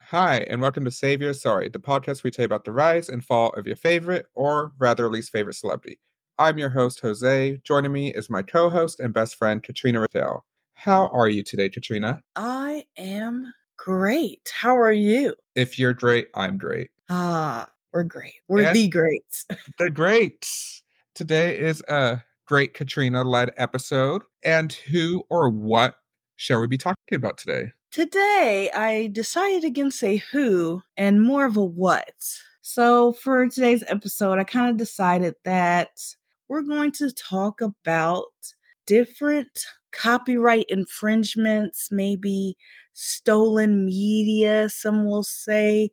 Hi, and welcome to Save Your Sorry, the podcast we tell you about the rise and fall of your favorite, or rather least favorite celebrity. I'm your host, Jose. Joining me is my co-host and best friend, Katrina Rattell. How are you today, Katrina? I am great. How are you? If you're great, I'm great. We're great. We're And the greats. the greats. Today is a great Katrina-led episode. And who or what shall we be talking about today? Today, I decided against a who and more of a what. So, for today's episode, I kind of decided that we're going to talk about different copyright infringements, maybe stolen media, some will say,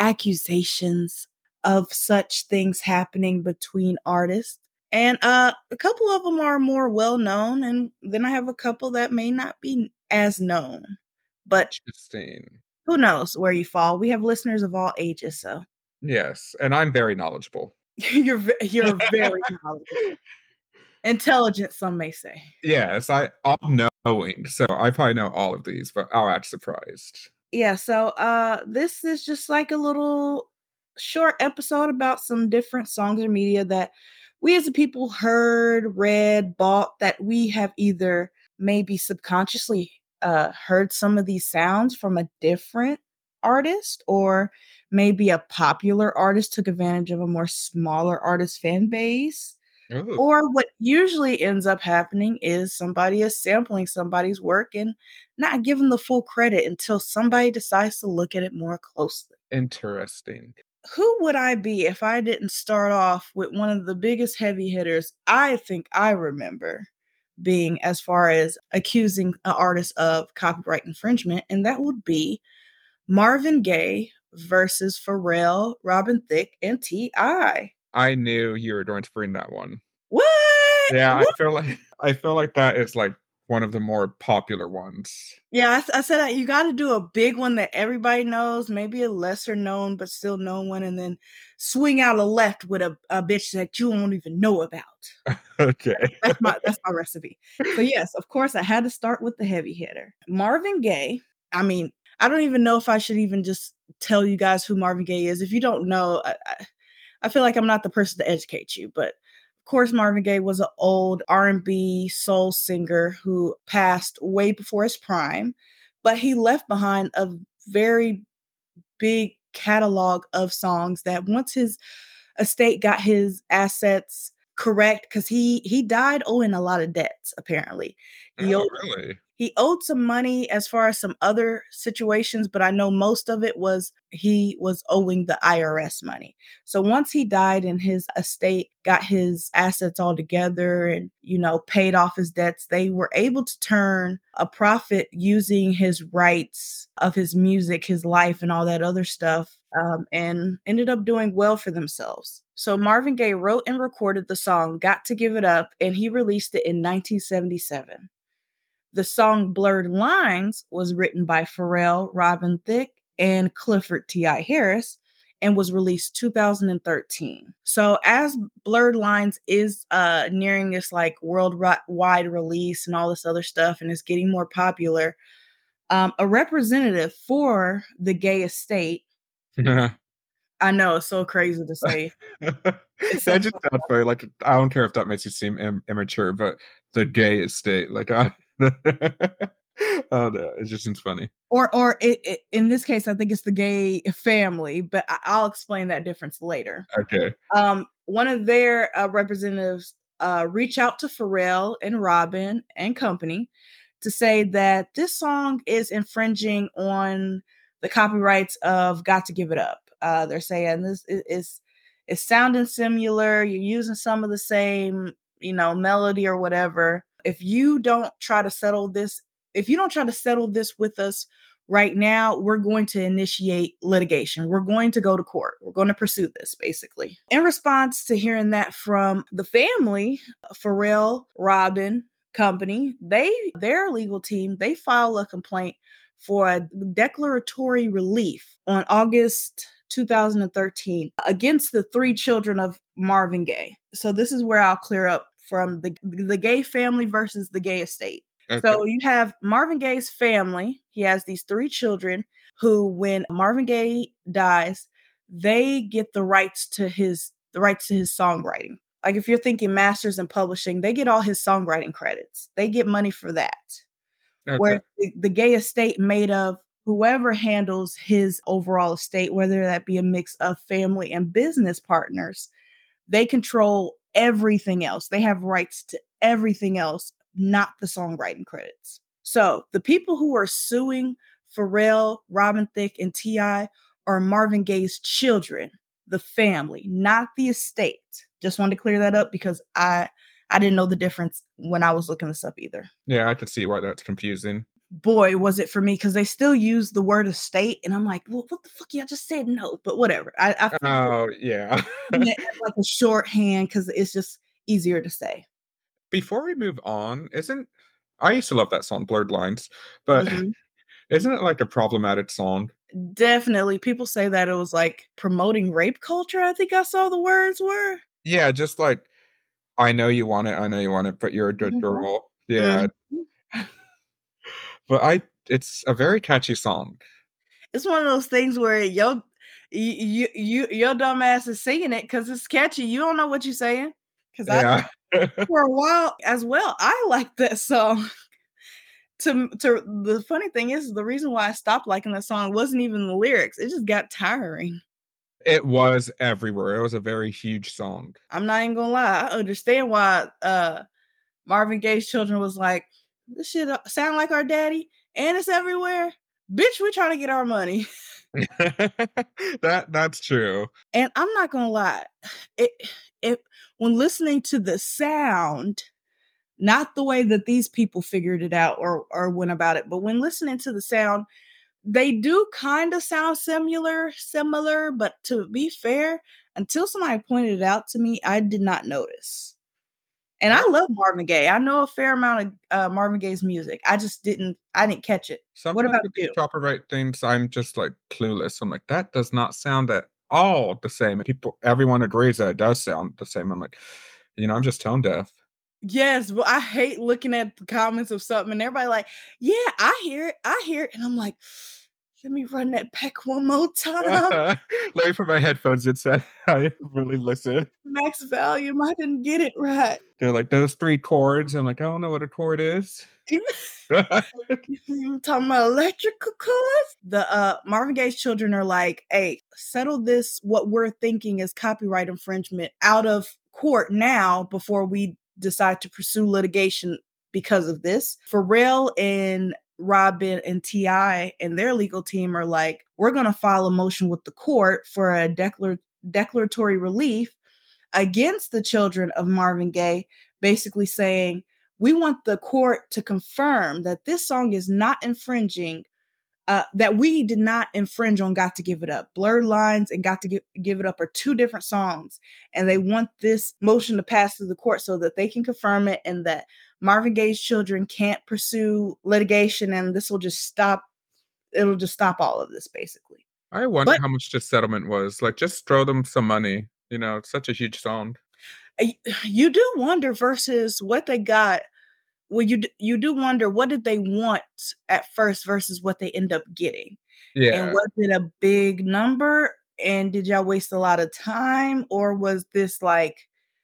accusations of such things happening between artists. And a couple of them are more well known, and then I have a couple that may not be as known. But Interesting. who knows where you fall? We have listeners of all ages, so Yes, and I'm very knowledgeable. you're very knowledgeable, intelligent. Some may say. Yes, I'm knowing, so I probably know all of these, but I'll act surprised. Yeah. So this is just like a little short episode about some different songs or media that we as a people heard, read, bought, that we have either maybe subconsciously heard some of these sounds from a different artist, or maybe a popular artist took advantage of a more smaller artist fan base. Oh, Or what usually ends up happening is somebody is sampling somebody's work and not giving the full credit until somebody decides to look at it more closely. interesting. Who would I be if I didn't start off with one of the biggest heavy hitters I think I remember being, as far as accusing an artist of copyright infringement? And that would be Marvin Gaye versus Pharrell, Robin Thicke, and T.I. I knew you were going to bring that one. What? Yeah, I What? feel like that is like one of the more popular ones. Yeah, I said you got to do a big one that everybody knows, maybe a lesser known but still known one, and then swing out a left with a bitch that you won't even know about. Okay. That's my recipe. So yes, of course, I had to start with the heavy hitter, Marvin Gaye. I mean, I don't even know if I should even just tell you guys who Marvin Gaye is. If you don't know, I feel like I'm not the person to educate you, but of course, Marvin Gaye was an old R&B soul singer who passed way before his prime, but he left behind a very big catalog of songs that, once his estate got his assets correct, because he died owing a lot of debts. Apparently, he Oh, owed really? he owed some money as far as some other situations, but I know most of it was he was owing the IRS money. So once he died and his estate got his assets all together and, paid off his debts, they were able to turn a profit using his rights of his music, his life, and all that other stuff, and ended up doing well for themselves. So Marvin Gaye wrote and recorded the song Got to Give It Up, and he released it in 1977. The song Blurred Lines was written by Pharrell, Robin Thicke, and Clifford T.I. Harris and was released 2013. So as Blurred Lines is nearing this like worldwide release and all this other stuff and is getting more popular, a representative for the Gaye estate, I know it's so crazy to say. It's so That just sounds funny. Like, I don't care if that makes you seem immature, but the gay estate, like, oh no, it just seems funny. or in this case, I think it's the Gaye family, but I'll explain that difference later. Okay. One of their representatives reach out to Pharrell and Robin and company to say that this song is infringing on the copyrights of Got to Give It Up. They're saying this is sounding similar. You're using some of the same, melody or whatever. If you don't try to settle this, with us right now, we're going to initiate litigation. We're going to go to court. We're going to pursue this, basically. In response to hearing that from the family, Pharrell, Robin, company, their legal team, they filed a complaint for a declaratory relief on August 2013 against the three children of Marvin Gaye. So this is where I'll clear up from the Gaye family versus the Gaye estate. Okay. So you have Marvin Gaye's family. He has these three children who, when Marvin Gaye dies, they get the rights to his songwriting. Like if you're thinking masters and publishing, they get all his songwriting credits. They get money for that. Okay. Where the Gaye estate made of whoever handles his overall estate, whether that be a mix of family and business partners, they control everything else. They have rights to everything else, not the songwriting credits. So the people who are suing Pharrell, Robin Thicke, and T.I. are Marvin Gaye's children, the family, not the estate. Just wanted to clear that up because I didn't know the difference when I was looking this up either. Yeah, I could see why that's confusing. Boy, was it for me, because they still use the word estate, and I'm like, well, what the fuck? Y'all just said no, but whatever. I Oh, yeah. it as like a shorthand because it's just easier to say. Before we move on, I used to love that song, Blurred Lines, but Mhm. isn't it like a problematic song? Definitely. People say that it was like promoting rape culture, I think I saw the words were. Yeah, just like, I know you want it, but you're a good Mhm. girl. Yeah. Mhm. But it's a very catchy song. It's one of those things where your dumb ass is singing it because it's catchy. You don't know what you're saying. Because I Yeah. for a while as well, I liked that song. To the funny thing is, the reason why I stopped liking that song wasn't even the lyrics. It just got tiring. It was everywhere. It was a very huge song. I'm not even gonna lie. I understand why Marvin Gaye's children was like, this shit sound like our daddy, and it's everywhere. Bitch, we're trying to get our money. That's true. And I'm not gonna lie, it when listening to the sound, not the way that these people figured it out or went about it, but when listening to the sound, they do kind of sound similar, but to be fair, until somebody pointed it out to me, I did not notice. And I love Marvin Gaye. I know a fair amount of Marvin Gaye's music. I didn't catch it. What Sometimes about with these you? copyright things, I'm just like clueless. I'm like, that does not sound at all the same. Everyone agrees that it does sound the same. I'm like, I'm just tone deaf. Yes, well, I hate looking at the comments of something and everybody like, yeah, I hear it. And I'm like, let me run that back one more time. Let me put my headphones in so I really listen. Max volume. I didn't get it right. They're like, those three chords. I'm like, I don't know what a chord is. You talking about electrical cords? The Marvin Gaye's children are like, hey, settle this, what we're thinking is copyright infringement, out of court now before we decide to pursue litigation because of this. Pharrell and Robin and T.I. and their legal team are like, we're going to file a motion with the court for a declaratory relief against the children of Marvin Gaye, basically saying, we want the court to confirm that this song is not infringing, that we did not infringe on Got to Give It Up. Blurred Lines and Got to Give It Up are two different songs. And they want this motion to pass through the court so that they can confirm it and that Marvin Gaye's children can't pursue litigation, and this will just stop. It'll just stop all of this, basically. I wonder But how much this settlement was. Like, just throw them some money. It's such a huge song. you do wonder versus what they got. Well, you do wonder, what did they want at first versus what they end up getting? And Yeah. was it a big number? And did y'all waste a lot of time? Or was this like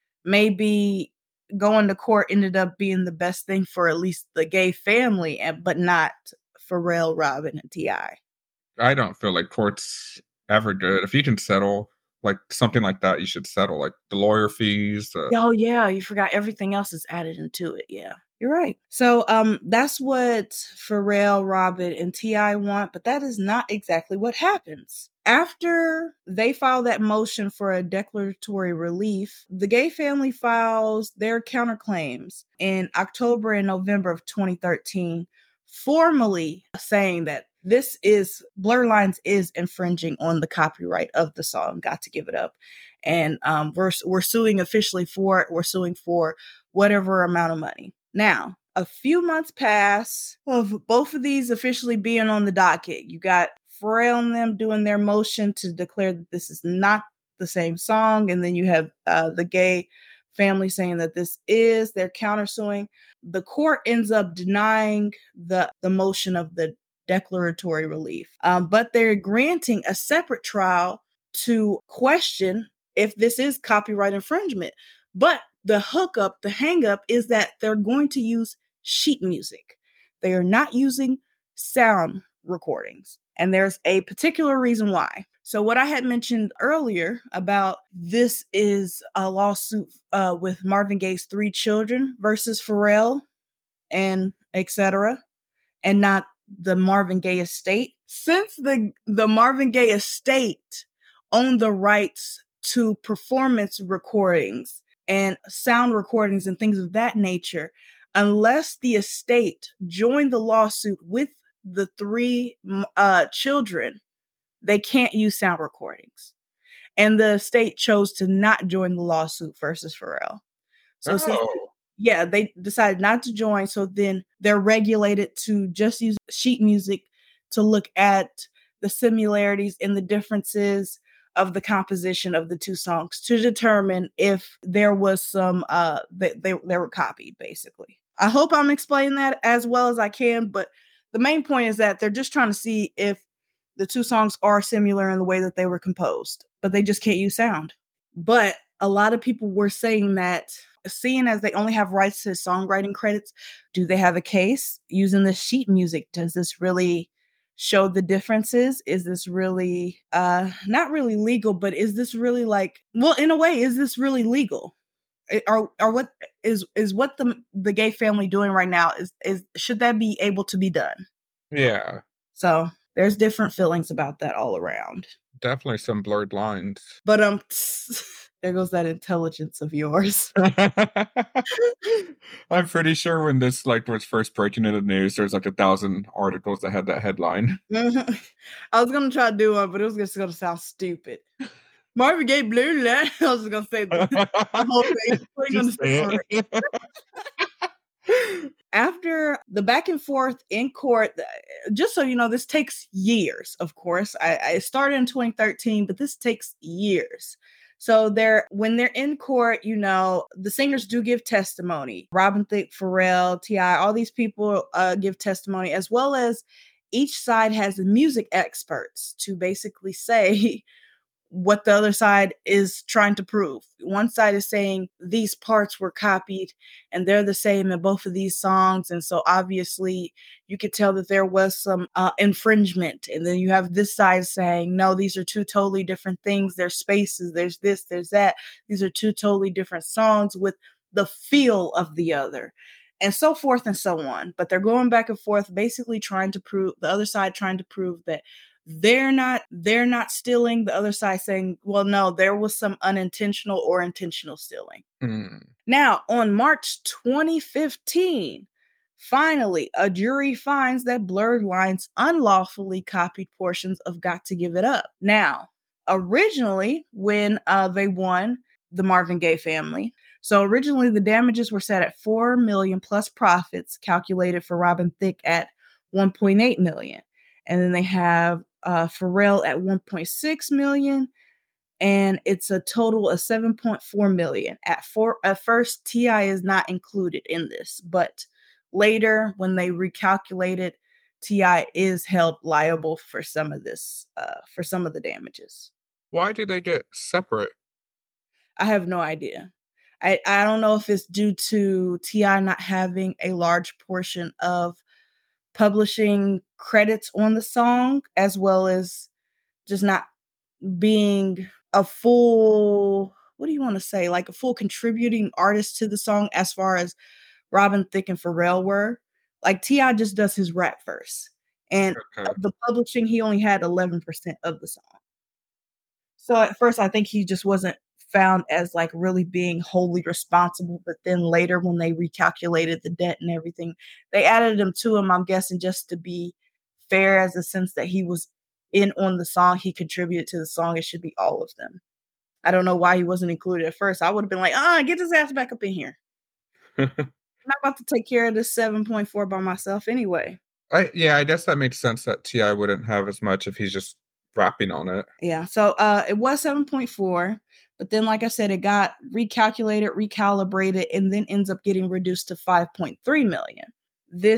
maybe going to court ended up being the best thing for at least the Gaye family, but not Pharrell, Robin, and T.I.? I don't feel like court's ever good. If you can settle like something like that, you should settle like the lawyer fees. Oh yeah, you forgot everything else is added into it. Yeah, you're right. So that's what Pharrell, Robin, and T.I. want, but that is not exactly what happens. After they file that motion for a declaratory relief, the Gaye family files their counterclaims in October and November of 2013, formally saying that Blurred Lines is infringing on the copyright of the song Got to Give It Up. And we're suing officially for it. We're suing for whatever amount of money. Now, a few months pass of both of these officially being on the docket. You got Pharrell and them doing their motion to declare that this is not the same song. And then you have the Gaye family saying that this is. They're countersuing. The court ends up denying the motion of the declaratory relief. But they're granting a separate trial to question if this is copyright infringement. But the hang up is that they're going to use sheet music. They are not using sound recordings. And there's a particular reason why. So what I had mentioned earlier about this is a lawsuit with Marvin Gaye's 3 children versus Pharrell and etc., and not the Marvin Gaye estate. Since the Marvin Gaye estate owned the rights to performance recordings and sound recordings and things of that nature, unless the estate joined the lawsuit with the 3 children, they can't use sound recordings. And the state chose to not join the lawsuit versus Pharrell. So they decided not to join. So then they're regulated to just use sheet music to look at the similarities and the differences of the composition of the 2 songs to determine if there was some, they were copied, basically. I hope I'm explaining that as well as I can, but the main point is that they're just trying to see if the 2 songs are similar in the way that they were composed, but they just can't use sound. But a lot of people were saying that, seeing as they only have rights to songwriting credits, do they have a case using the sheet music? Does this really show the differences? Is this really not really legal, but is this really in a way, is this really legal? Or what is what the Gaye family doing right now is should that be able to be done? Yeah. So there's different feelings about that all around. Definitely some blurred lines. But there goes that intelligence of yours. I'm pretty sure when this was first breaking in the news, there's 1,000 articles that had that headline. I was gonna try to do one, but it was just gonna sound stupid. Marvin Gaye blew that. I was gonna say the whole thing. After the back and forth in court, just so you know, this takes years, of course. I started in 2013, but this takes years. So when they're in court, the singers do give testimony. Robin Thicke, Pharrell, T.I., all these people give testimony, as well as each side has music experts to basically say what the other side is trying to prove. One side is saying these parts were copied and they're the same in both of these songs. And so obviously you could tell that there was some infringement. And then you have this side saying, no, these are 2 totally different things. There's spaces, there's this, there's that. These are 2 totally different songs with the feel of the other, and so forth and so on. But they're going back and forth, basically trying to prove, the other side trying to prove that they're not stealing. The other side saying, well, no, there was some unintentional or intentional stealing. Now, on March 2015, finally, a jury finds that Blurred Lines unlawfully copied portions of Got to Give It Up. Now, originally, when they won, the Marvin Gaye family, so originally the damages were set at $4 million plus profits calculated for Robin Thicke at $1.8 million. And then they have Pharrell at $1.6 million, and it's a total of $7.4 million. At first, T.I. is not included in this, but later, when they recalculated, T.I. is held liable for some of this, for some of the damages. Why did they get separate? I have no idea. I don't know if it's due to T.I. not having a large portion of publishing credits on the song, as well as just not being a full, what do you want to say, a full contributing artist to the song as far as Robin Thicke and Pharrell were. T.I. just does his rap verse. And the publishing, he only had 11% of the song. So at first, I think he just wasn't found as really being wholly responsible, but then later when they recalculated the debt and everything, they added him to him, I'm guessing, just to be fair, as a sense that he was in on the song, he contributed to the song. It should be all of them. I don't know why he wasn't included at first. I would have been like, get his ass back up in here. I'm not about to take care of this 7.4 by myself anyway. I guess that makes sense that T.I. wouldn't have as much if he's just rapping on it. Yeah, so it was 7.4, but then, like I said, it got recalculated, recalibrated, and then ends up getting reduced to 5.3 million. This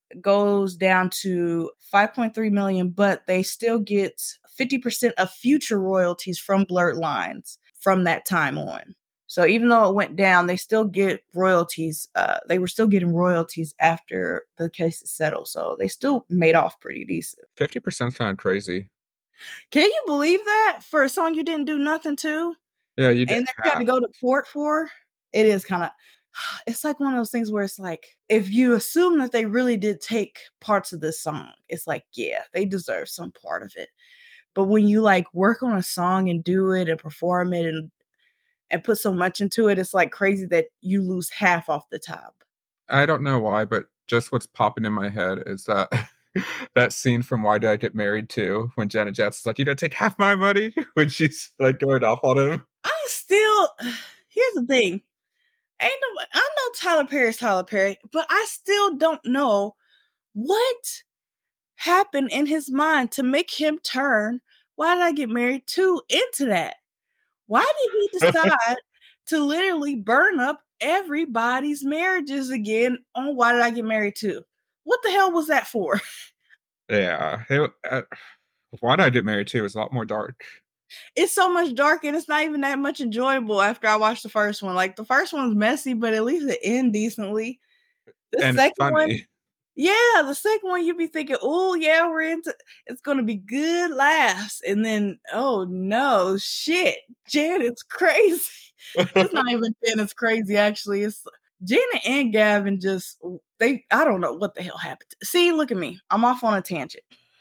goes down to 5.3 million, but they still get 50% of future royalties from Blurred Lines from that time on. So even though it went down, they still get royalties. They were still getting royalties after the case is settled. So they still made off pretty decent. 50% sound crazy. Can you believe that for a song you didn't do nothing to? Yeah, you did. And then you had to go to court for? It is kind of, it's like one of those things where it's like, if you assume that they really did take parts of this song, it's like, yeah, they deserve some part of it. But when you like work on a song and do it and perform it and put so much into it, it's like crazy that you lose half off the top. I don't know why, but just what's popping in my head is that that scene from Why Did I Get Married Too, when Janet Jackson's like, "You don't take half my money," when she's like going off on him. I still, here's the thing. I know Tyler Perry's Tyler Perry, but I still don't know what happened in his mind to make him turn Why Did I Get Married To into that. Why did he decide to literally burn up everybody's marriages again on Why Did I Get Married To? What the hell was that for? Yeah. Why Did I Get Married Too is a lot more dark. It's so much dark and it's not even that much enjoyable after I watched the first one. Like the first one's messy, but at least it ends decently. The And second it's funny. one, yeah, the second one you'd be thinking, oh yeah, it's gonna be good laughs. And then, oh no, shit, Janet's crazy. It's not even Janet's crazy, actually. It's Janet and Gavin I don't know what the hell happened. See, look at me. I'm off on a tangent.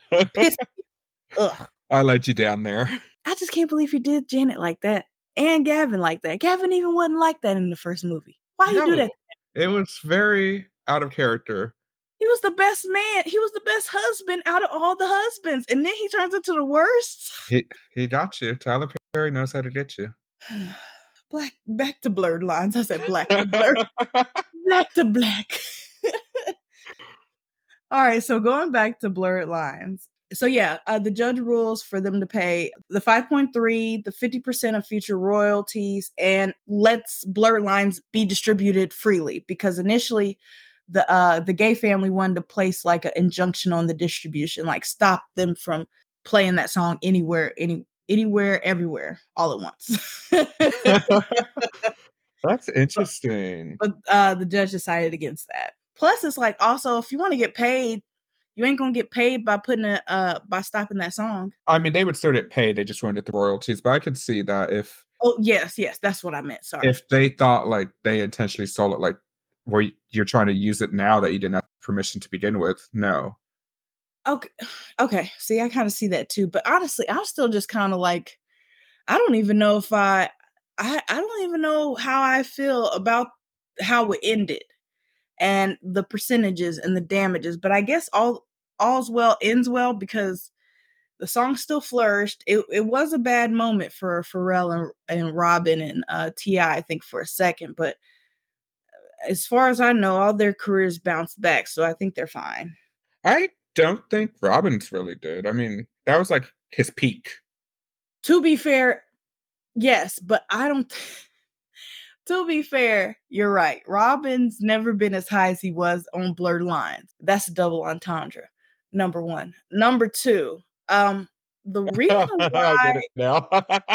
Ugh. I let you down there. I just can't believe you did Janet like that. And Gavin like that. Gavin even wasn't like that in the first movie. Why you do that? It was very out of character. He was the best man. He was the best husband out of all the husbands. And then he turns into the worst. He got you. Tyler Perry knows how to get you. Back to Blurred Lines. I said black to blurred. Black to black. All right, so going back to Blurred Lines. So yeah, the judge rules for them to pay the 5.3, the 50% of future royalties, and lets Blurred Lines be distributed freely, because initially the gay family wanted to place like an injunction on the distribution, like stop them from playing that song anywhere, everywhere, all at once. That's interesting. But the judge decided against that. Plus, it's like, also, if you want to get paid, you ain't gonna get paid by by stopping that song. I mean, they would still get paid. They just wouldn't get the royalties. But I could see that if. Oh yes, that's what I meant. Sorry. If they thought like they intentionally stole it, like where you're trying to use it now that you didn't have permission to begin with, no. Okay. See, I kind of see that too. But honestly, I'm still just kind of like, I don't even know if I don't even know how I feel about how it ended and the percentages and the damages. But I guess all's well ends well, because the song still flourished. It was a bad moment for Pharrell and Robin and T.I., I think, for a second. But as far as I know, all their careers bounced back. So I think they're fine. I don't think Robin's really did. I mean, that was like his peak. To be fair, yes, but I don't. To be fair, you're right. Robin's never been as high as he was on Blurred Lines. That's a double entendre. Number one. Number two, the reason why I get it now.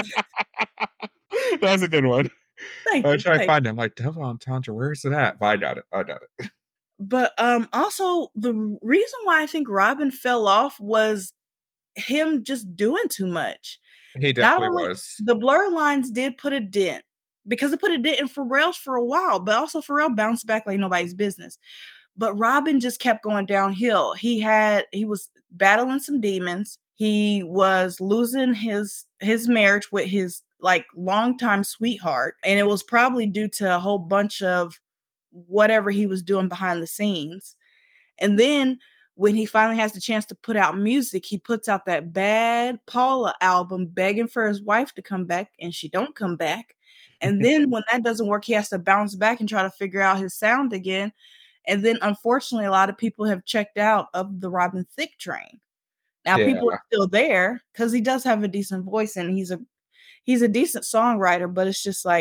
That's a good one. Thank I you. try to find him like double entendre. Where's it at? But I got it. But also the reason why I think Robin fell off was him just doing too much. He definitely was. The Blurred Lines did put a dent, because it put a dent in Pharrell's for a while, but also Pharrell bounced back like nobody's business. But Robin just kept going downhill. He was battling some demons. He was losing his marriage with his like longtime sweetheart, and it was probably due to a whole bunch of whatever he was doing behind the scenes. And then when he finally has the chance to put out music, he puts out that bad Paula album begging for his wife to come back, and she don't come back. And then when that doesn't work, he has to bounce back and try to figure out his sound again. And then unfortunately, a lot of people have checked out of the Robin Thicke train. Now people are still there because he does have a decent voice and he's a decent songwriter, but it's just like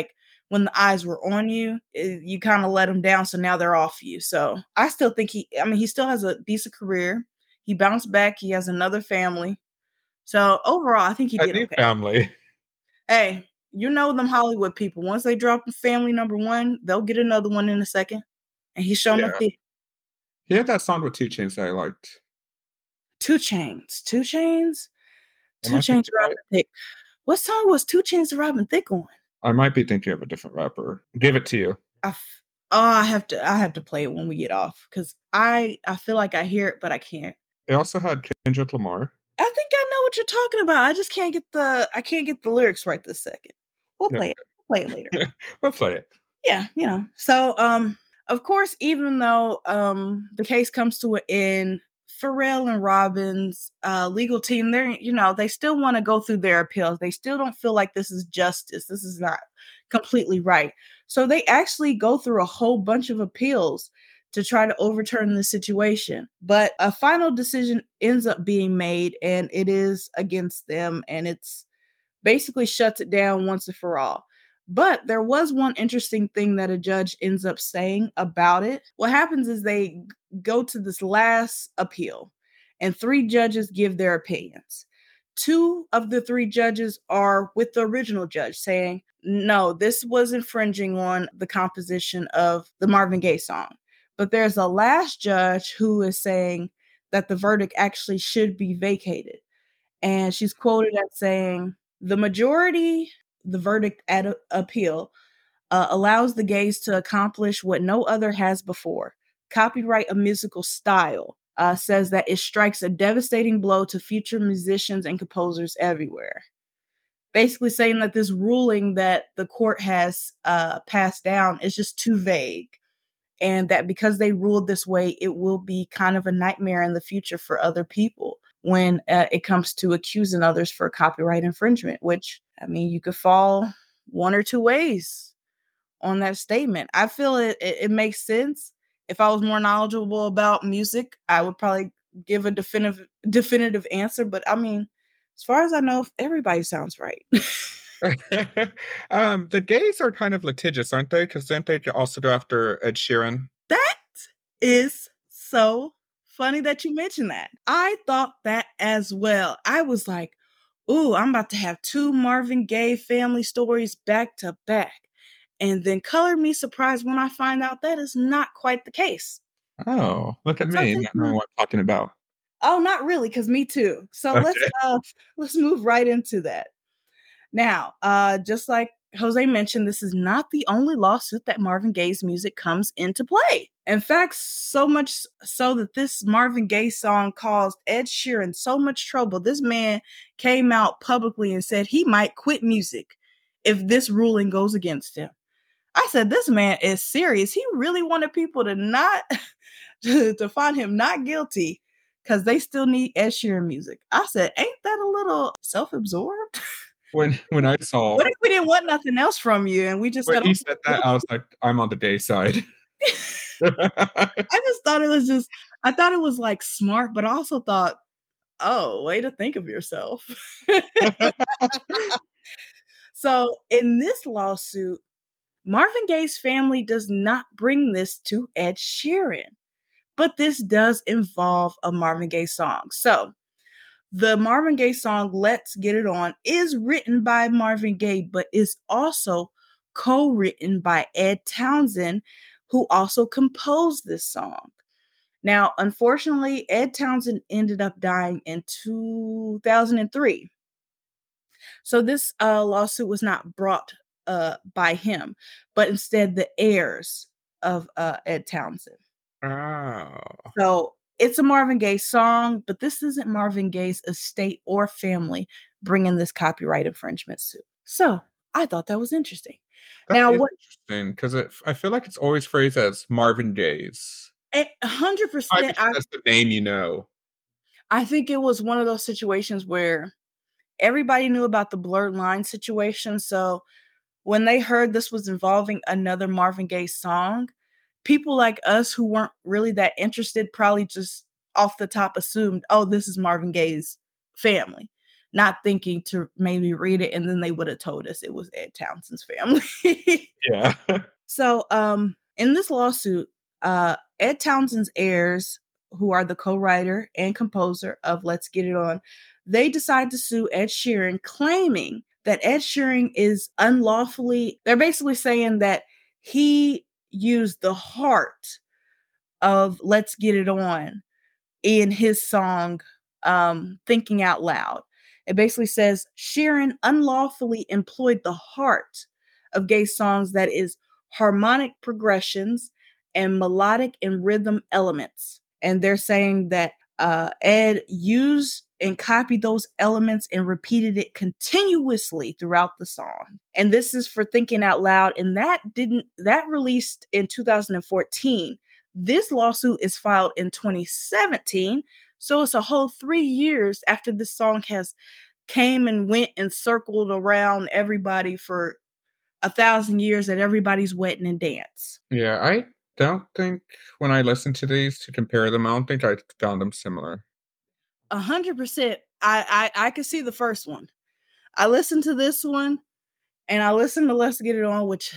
when the eyes were on you, you kind of let them down. So now they're off you. So I still think he still has a decent career. He bounced back. He has another family. So overall, I think he I did need okay. family. Hey, you know them Hollywood people. Once they drop family number one, they'll get another one in a second. And he's showing up Yeah. the He had that song with 2 Chainz that I liked. 2 Chainz. 2 Chainz? Am 2 I Chainz thinking right? Robin Thicke. What song was 2 Chainz Robin Thicke on? I might be thinking of a different rapper. Give it to you. I have to play it when we get off because I feel like I hear it, but I can't. It also had Kendrick Lamar. I think I know what you're talking about. I just can't get the lyrics right this second. We'll Yeah. play it. We'll play it later. We'll play it. Yeah, So of course, even though the case comes to an end, Pharrell and Robin's legal team, they still want to go through their appeals. They still don't feel like this is justice. This is not completely right. So they actually go through a whole bunch of appeals to try to overturn the situation. But a final decision ends up being made, and it is against them, and it's basically shuts it down once and for all. But there was one interesting thing that a judge ends up saying about it. What happens is they go to this last appeal, and 3 judges give their opinions. 2 of the 3 judges are with the original judge saying, no, this was infringing on the composition of the Marvin Gaye song. But there's a last judge who is saying that the verdict actually should be vacated. And she's quoted as saying, the verdict at appeal allows the Gays to accomplish what no other has before. Copyright a musical style, says that it strikes a devastating blow to future musicians and composers everywhere. Basically saying that this ruling that the court has passed down is just too vague. And that because they ruled this way, it will be kind of a nightmare in the future for other people when it comes to accusing others for copyright infringement, which, I mean, you could fall one or two ways on that statement. I feel it makes sense. If I was more knowledgeable about music, I would probably give a definitive answer. But I mean, as far as I know, everybody sounds right. The gays are kind of litigious, aren't they? Because didn't they also go after Ed Sheeran? That is so funny that you mentioned that. I thought that as well. I was like, ooh, I'm about to have 2 Marvin Gaye family stories back to back. And then color me surprised when I find out that is not quite the case. Oh, look at me, not knowing what I'm talking about. Oh, not really, because me too. So Okay. let's move right into that. Now, just like Jose mentioned, this is not the only lawsuit that Marvin Gaye's music comes into play. In fact, so much so that this Marvin Gaye song caused Ed Sheeran so much trouble. This man came out publicly and said he might quit music if this ruling goes against him. I said, this man is serious. He really wanted people to not to find him not guilty because they still need Ed Sheeran music. I said, ain't that a little self-absorbed? When I saw What if we didn't want nothing else from you and we just when said, he said that, I was like, I'm on the gay side. I just thought I thought it was like smart, but I also thought, oh, way to think of yourself. So in this lawsuit, Marvin Gaye's family does not bring this to Ed Sheeran, but this does involve a Marvin Gaye song. So the Marvin Gaye song, Let's Get It On, is written by Marvin Gaye, but is also co-written by Ed Townsend, who also composed this song. Now, unfortunately, Ed Townsend ended up dying in 2003. So this lawsuit was not brought by him, but instead the heirs of Ed Townsend. Oh. So it's a Marvin Gaye song, but this isn't Marvin Gaye's estate or family bringing this copyright infringement suit. So I thought that was interesting. That Now, is what interesting because I feel like it's always phrased as Marvin Gaye's. 100%, That's the name you know. I think it was one of those situations where everybody knew about the blurred line situation. So when they heard this was involving another Marvin Gaye song, people like us who weren't really that interested probably just off the top assumed, oh, this is Marvin Gaye's family. not thinking to maybe read it, and then they would have told us it was Ed Townsend's family. Yeah. So, in this lawsuit, Ed Townsend's heirs, who are the co-writer and composer of Let's Get It On, they decide to sue Ed Sheeran, claiming that Ed Sheeran is unlawfully, they're basically saying that he used the heart of Let's Get It On in his song, Thinking Out Loud. It basically says Sheeran unlawfully employed the heart of gay songs, that is, harmonic progressions and melodic and rhythm elements. And they're saying that Ed used and copied those elements and repeated it continuously throughout the song. And this is for Thinking Out Loud. And that released in 2014. This lawsuit is filed in 2017. So it's a whole 3 years after this song has came and went and circled around everybody for 1,000 years that everybody's wedding and dance. Yeah, I don't think when I listened to these to compare them, I don't think I found them similar. 100%. I could see the first one. I listened to this one, and I listened to Let's Get It On, which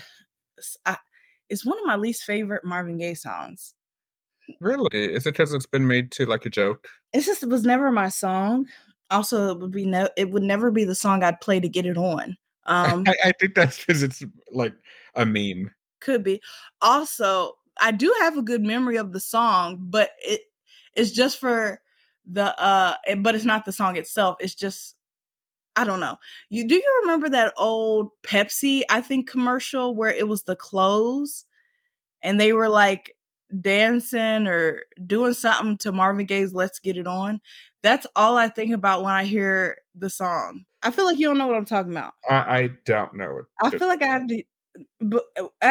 is one of my least favorite Marvin Gaye songs. Really? Is it because it's been made to like a joke? It's just, it was never my song. Also, it would never be the song I'd play to get it on. I think that's because it's like a meme. Could be. Also, I do have a good memory of the song, but it's just for the but it's not the song itself. It's just, I don't know. Do you remember that old Pepsi, I think, commercial where it was the clothes and they were like dancing or doing something to Marvin Gaye's Let's Get It On? That's all I think about when I hear the song. I feel like you don't know what I'm talking about. I don't know. I feel like I have to, but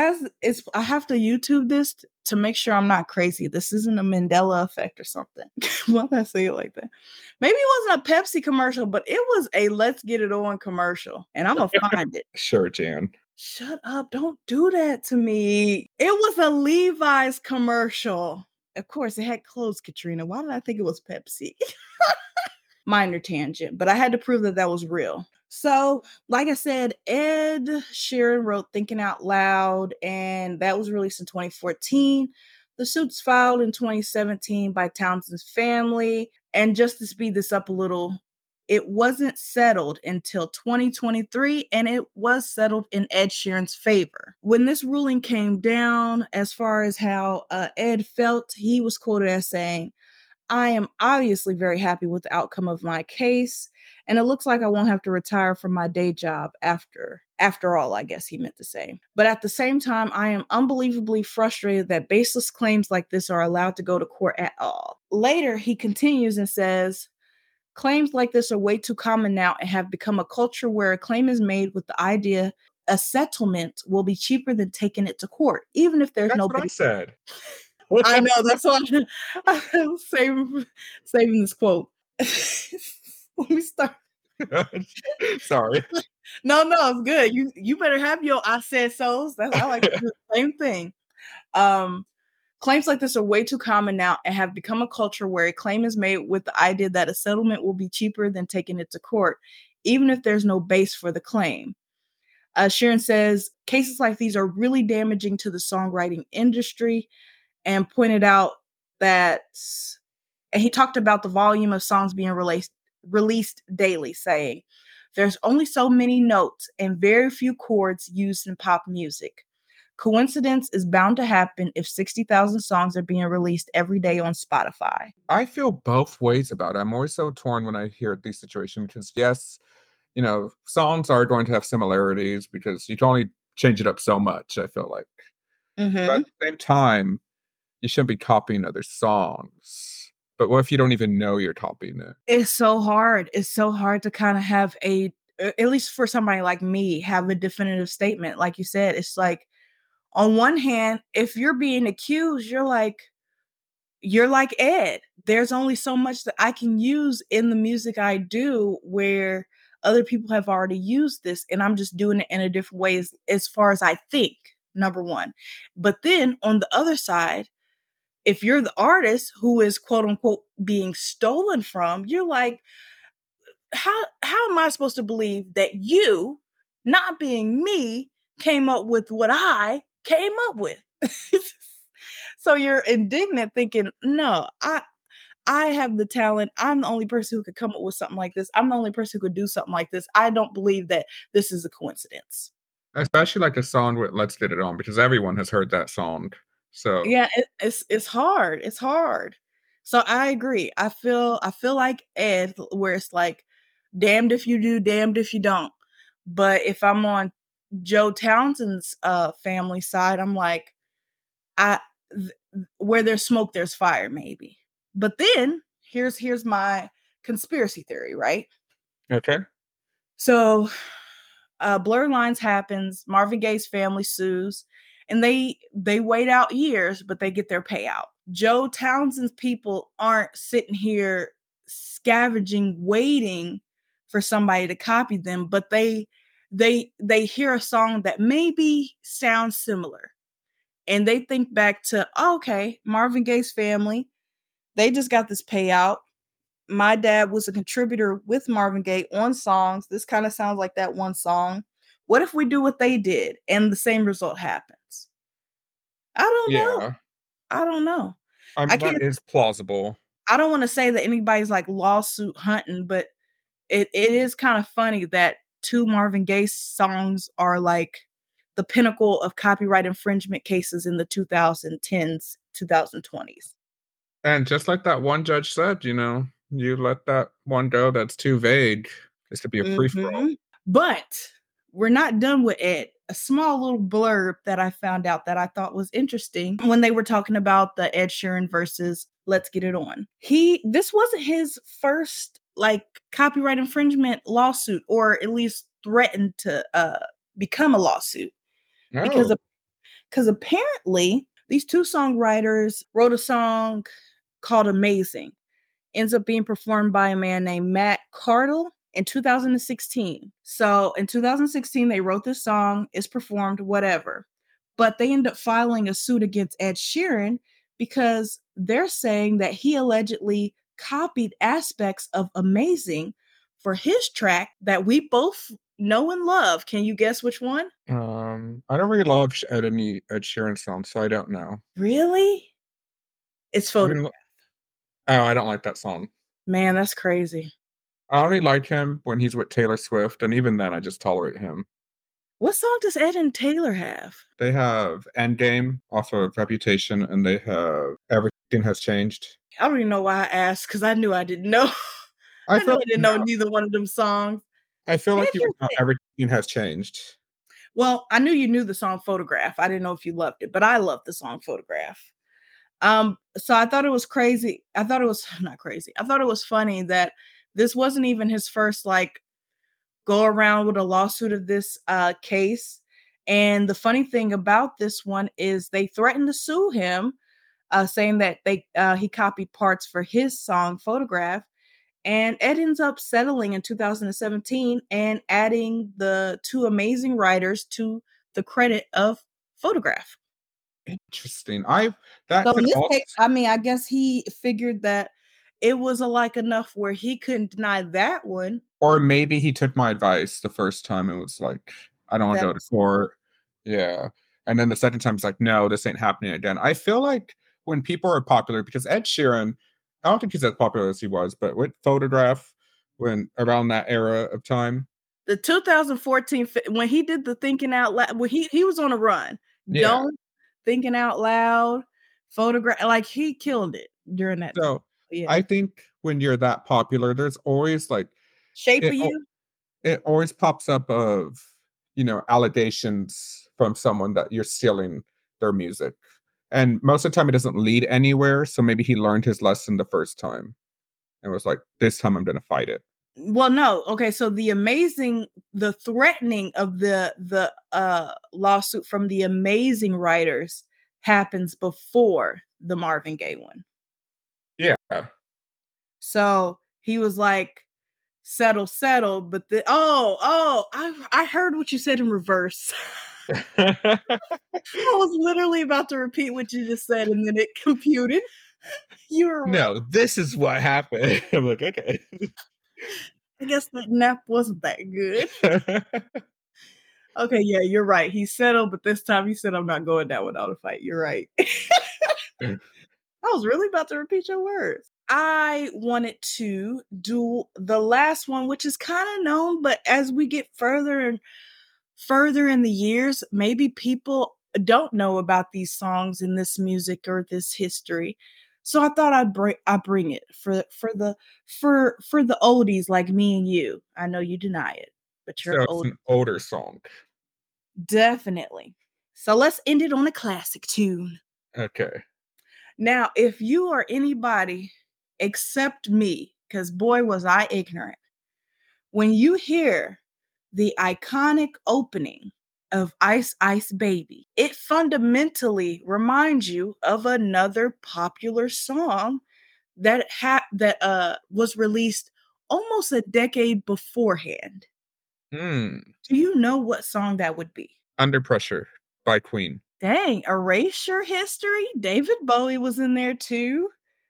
I have to YouTube this to make sure I'm not crazy. This isn't a Mandela effect or something. Why did I say it like that? Maybe it wasn't a Pepsi commercial, but it was a Let's Get It On commercial, and I'm gonna find it. Sure, Jan. Shut up! Don't do that to me. It was a Levi's commercial. Of course, it had clothes, Katrina. Why did I think it was Pepsi? Minor tangent, but I had to prove that was real. So, like I said, Ed Sheeran wrote Thinking Out Loud, and that was released in 2014. The suit's filed in 2017 by Townsend's family. And just to speed this up a little, it wasn't settled until 2023, and it was settled in Ed Sheeran's favor. When this ruling came down, as far as how Ed felt, he was quoted as saying, "I am obviously very happy with the outcome of my case, and it looks like I won't have to retire from my day job after all," I guess he meant to say. "But at the same time, I am unbelievably frustrated that baseless claims like this are allowed to go to court at all." Later, he continues and says, "Claims like this are way too common now and have become a culture where a claim is made with the idea a settlement will be cheaper than taking it to court, even if there's That's no what I basis." said. I know, that's why I'm saving this quote. Let me start. Sorry. No, it's good. You better have your "I said so's." I like to do the same thing. Claims like this are way too common now and have become a culture where a claim is made with the idea that a settlement will be cheaper than taking it to court, even if there's no base for the claim. Sheeran says cases like these are really damaging to the songwriting industry, and pointed out that, and he talked about the volume of songs being released daily, saying, "There's only so many notes and very few chords used in pop music. Coincidence is bound to happen if 60,000 songs are being released every day on Spotify." I feel both ways about it. I'm always so torn when I hear these situations because, yes, songs are going to have similarities because you can only change it up so much, I feel like. But at the same time, you shouldn't be copying other songs. But what if you don't even know you're copying it? It's so hard. It's so hard to kind of have at least for somebody like me, have a definitive statement. Like you said, it's like, on one hand, if you're being accused, you're like Ed. There's only so much that I can use in the music I do where other people have already used this, and I'm just doing it in a different way as far as I think, number one. But then on the other side, if you're the artist who is quote unquote being stolen from, you're like, how am I supposed to believe that you, not being me, came up with what I came up with? So you're indignant thinking, no, I have the talent. I'm the only person who could come up with something like this. I'm the only person who could do something like this. I don't believe that this is a coincidence. Especially like a song with "Let's Get It On" because everyone has heard that song. So Yeah, it's hard. It's hard. So I agree. I feel like Ed, where it's like, damned if you do, damned if you don't. But if I'm on Joe Townsend's family side, I'm like, I where there's smoke, there's fire, maybe. But then here's my conspiracy theory, right? okay, So Blurred Lines happens, Marvin Gaye's family sues, and they wait out years, but they get their payout. Joe Townsend's people aren't sitting here scavenging, waiting for somebody to copy them, but they hear a song that maybe sounds similar. And they think back to, oh, okay, Marvin Gaye's family, they just got this payout. My dad was a contributor with Marvin Gaye on songs. This kind of sounds like that one song. What if we do what they did and the same result happens? I don't know. yeah, I don't know. I I mean that can't is plausible. I don't want to say that anybody's like lawsuit hunting, but it is kind of funny that two Marvin Gaye songs are like the pinnacle of copyright infringement cases in the 2010s, 2020s. And just like that one judge said, you let that one go that's too vague. It's to be a free for all. Mhm. But we're not done with it. A small little blurb that I found out that I thought was interesting when they were talking about the Ed Sheeran versus Let's Get It On. This wasn't his first like copyright infringement lawsuit, or at least threatened to become a lawsuit, because Oh, because apparently these two songwriters wrote a song called Amazing. Ends up being performed by a man named Matt Cardle in 2016. So in 2016, they wrote this song, it's performed, whatever. But they end up filing a suit against Ed Sheeran because they're saying that he allegedly copied aspects of Amazing for his track that we both know and love. Can you guess which one? I don't really love any Ed Sheeran songs, so I don't know. Really? It's I Photograph. mean, oh, I don't like that song. Man, that's crazy. I only like him when he's with Taylor Swift, and even then, I just tolerate him. What song does Ed and Taylor have? They have Endgame off of Reputation, and they have Everything Has Changed. I don't even know why I asked, because I knew I didn't know. I I knew feel I didn't know neither one of them songs. I feel like you would know Interesting. Everything Has Changed. Well, I knew you knew the song Photograph. I didn't know if you loved it, but I love the song Photograph. So I thought it was crazy. I thought it was not crazy. I thought it was funny that this wasn't even his first like go around with a lawsuit of this case. And the funny thing about this one is they threatened to sue him, saying that he copied parts for his song Photograph. And Ed ends up settling in 2017 and adding the two amazing writers to the credit of Photograph. Interesting. That So in could this also, case, I mean, I guess he figured that it was alike enough where he couldn't deny that one. or maybe he took my advice the first time. It was like, I don't want to That go to court. Yeah. And then the second time, it's like, no, this ain't happening again. I feel like when people are popular, because Ed Sheeran, I don't think he's as popular as he was, but with Photograph, when around that era of time, the 2014 when he did the Thinking Out Loud, when he was on a run. yeah. Don't Thinking Out Loud, Photograph, like he killed it during that time. So Yeah. I think when you're that popular, there's always like, Shape of it, You. it always pops up of, allegations from someone that you're stealing their music. And most of the time it doesn't lead anywhere. So maybe he learned his lesson the first time and was like, this time I'm gonna fight it. Well, no. Okay, so the threatening of the lawsuit from the Amazing writers happens before the Marvin Gaye one. Yeah. So he was like, settle, but I heard what you said in reverse. I was literally about to repeat what you just said, and then it computed. You were right. No, this is what happened. I'm like, okay. I guess that nap wasn't that good. Okay, yeah, you're right. He settled, but this time he said, I'm not going down without a fight. You're right. I was really about to repeat your words. I wanted to do the last one, which is kind of known, but as we get further and further in the years, maybe people don't know about these songs and this music or this history. So I thought I'd bring it for the oldies like me and you. I know you deny it, but you're So it's old. an older song. Definitely. So let's end it on a classic tune. Okay. Now, if you are anybody except me, because boy, was I ignorant, when you hear the iconic opening of Ice Ice Baby, it fundamentally reminds you of another popular song that was released almost a decade beforehand. Hmm. Do you know what song that would be? Under Pressure by Queen. Dang, erase your history? David Bowie was in there too.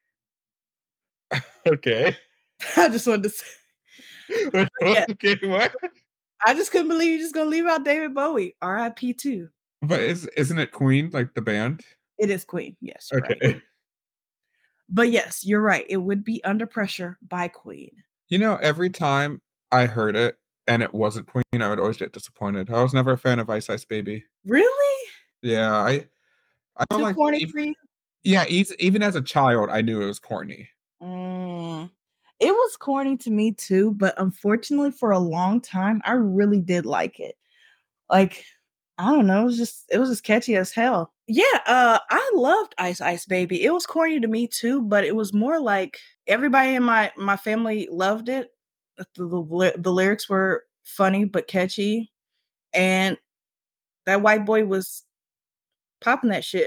Okay. I just wanted to say, yeah, Okay, what? I just couldn't believe you're just gonna leave out David Bowie. R.I.P. too. But isn't it Queen, like the band? It is Queen. Yes, you're right. Okay. But yes, you're right. It would be Under Pressure by Queen. You know, every time I heard it and it wasn't Queen, I would always get disappointed. I was never a fan of Ice Ice Baby. Really? Yeah, I don't Too like corny for you? yeah, even as a child, I knew it was corny. Mm. It was corny to me too, but unfortunately for a long time, I really did like it. Like, I don't know, it was just catchy as hell. Yeah, I loved Ice Ice Baby. It was corny to me too, but it was more like everybody in my family loved it. The lyrics were funny but catchy, and that white boy was popping that shit.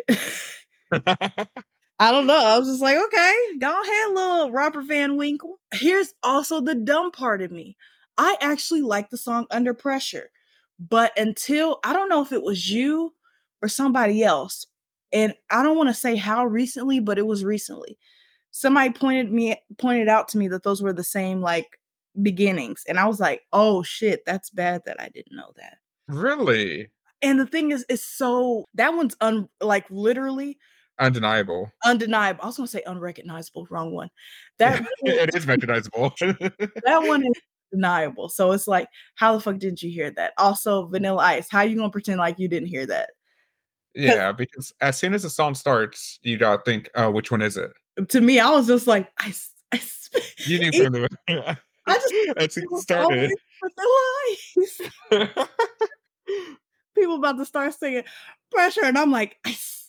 I don't know. I was just like, okay, go ahead, little Robert Van Winkle. Here's also the dumb part of me. I actually like the song Under Pressure, but until I don't know if it was you or somebody else, and I don't want to say how recently, but it was recently. Somebody pointed out to me that those were the same like beginnings, and I was like, oh shit, that's bad that I didn't know that. Really? And the thing is, it's so that one's like literally Undeniable. undeniable. I was gonna say unrecognizable, wrong one. Yeah, That it is recognizable. that one is undeniable. So it's like, how the fuck didn't you hear that? Also, Vanilla Ice. How you gonna pretend like you didn't hear that? Yeah, because as soon as the song starts, you gotta think, oh, which one is it? To me, I was just like, ice. You knew from the I just as it it was started. always Vanilla Ice. People about to start singing pressure, and I'm like, ice.